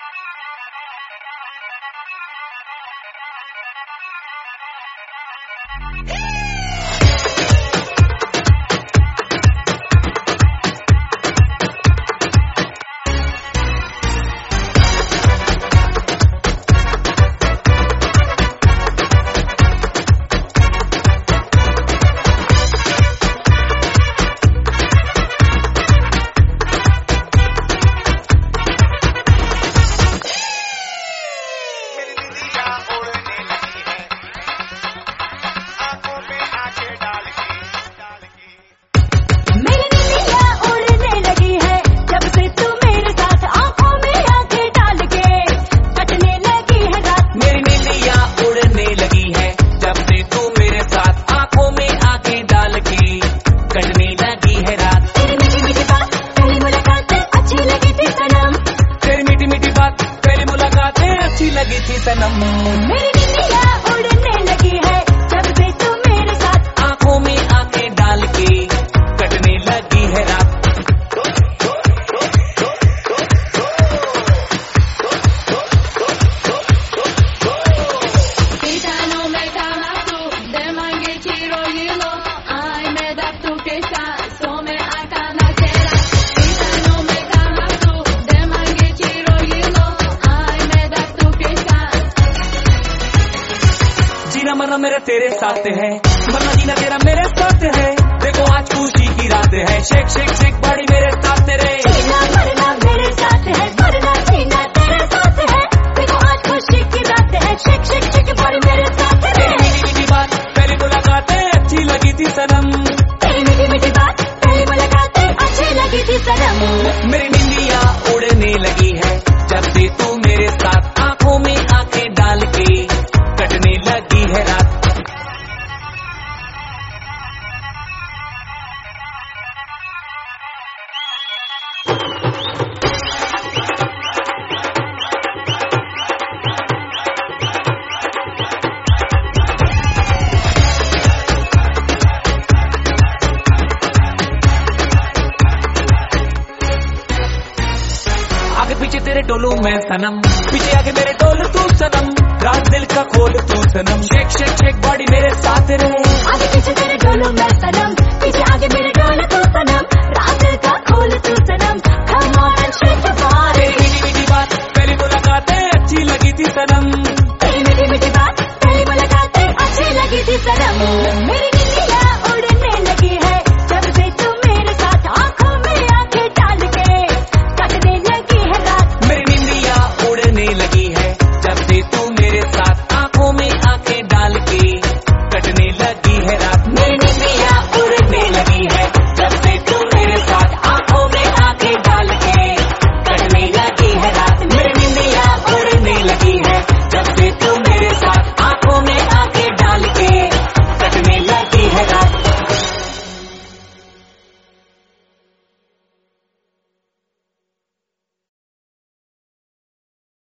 लगी थी सनम, मेरी निंदिया उड़ने लगी है जब से तू मेरे साथ आंखों में आंखें डाल के कटने लगी है रात। Gitano me llama tú, de mangue chiro hilo, ay me da tu que está, so me acana será. Gitano me llama tú, de mangue chiro hilo, ay me da tu que está. जीना मरना मेरे तेरे साथ है, मरना जीना तेरा मेरे साथ है, देखो आज खुशी की रात है, शेक शेक शेक बॉडी मेरे साथ तेरे। जीना मरना मेरे साथ है, मरना जीना तेरे साथ है, देखो आज खुशी की रात है, शेक शेक शेक बॉडी मेरे साथ है। तेरी मीठी मीठी बात पहली मुलाकात अच्छी लगी थी सनम, तेरी मीठी मीठी बात पहली मुलाकात अच्छी लगी थी सनम। मेरी निंदिया उड़ने लगी है जब से तू मेरे साथ आंखों में आंखें डाल के कटने लगी है रात। आगे पीछे तेरे डोलू मैं सनम, पीछे आगे मेरे डोल तू सनम, रात दिल का खोल तू सनम, शेक शेक शेक बॉडी मेरे साथ रहे। आगे पीछे तेरे डोलू मैं सनम, पीछे आगे मेरे डोल तू सनम, रात का खोल तू सनम, come on and shake your body।